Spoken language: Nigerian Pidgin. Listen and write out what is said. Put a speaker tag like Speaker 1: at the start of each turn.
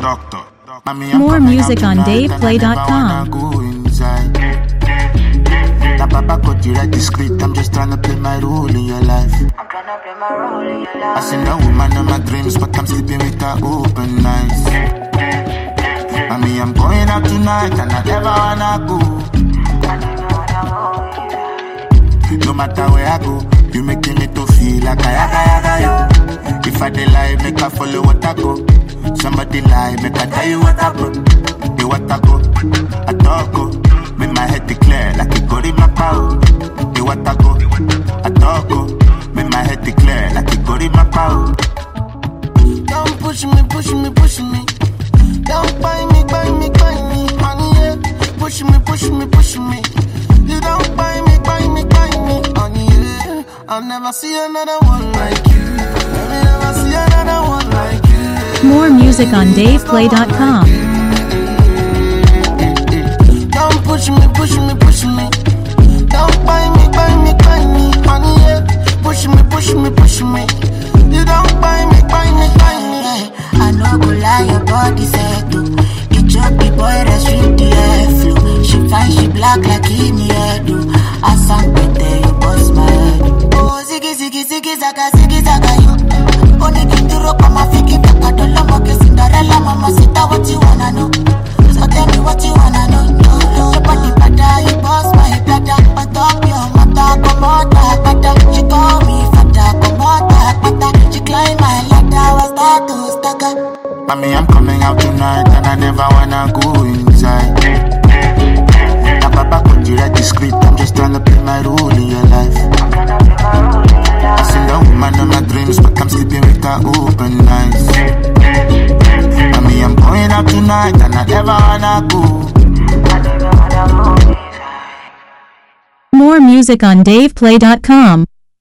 Speaker 1: More music on DavePlay.com.
Speaker 2: Papa got you right discreet. I'm just trying to play my role in your life. I see no woman in my dreams, but I'm sleeping with her open eyes. I'm going out tonight and I never wanna go. No matter where I go, you making me to feel like I yaga yo. If I dey lie, make I follow what I go. Somebody lie, make I tell you what I go. The what I go, I talk go. Make my head declare like it got in my power. The what I go, I talk go. Make my head declare like it got in my power.
Speaker 3: Don't push me, push me, push me. Don't buy me, buy me, buy me. Honey, yeah. Push me, push me, push me. You don't buy me, buy me, buy me. Honey, yeah. I'll never see another one like you. I'll never see another one like you.
Speaker 1: More music on DavePlay.com.
Speaker 3: Don't push me, push me, push me. Don't buy me, buy me, buy me. Honey, yeah. Push me, push me, push me. You don't buy me, buy me, buy me.
Speaker 4: I know go lie, your body said to. You chop the boy, restrict the airflow. She fine, she black like in the head. I sang better, you bust my head. Oh, ziggy, ziggy, ziggy, zaga, yo. Only get to rock on my fiki, taka, don't love my Cinderella, mama, sit down, what you wanna know? So tell me what you wanna know. Your body better, you bust my dada. On top your mata, come out, bada. She call me fata, come out, bada. She climb my ladder, was that to stagger.
Speaker 2: I'm coming out tonight and I never wanna go inside. Now Papa got you right discreet. I'm just trying to play my role in your life. I see no woman in my dreams, but I'm sleeping with her open eyes. I'm going out tonight and I never wanna go.
Speaker 1: More music on DavePlay.com.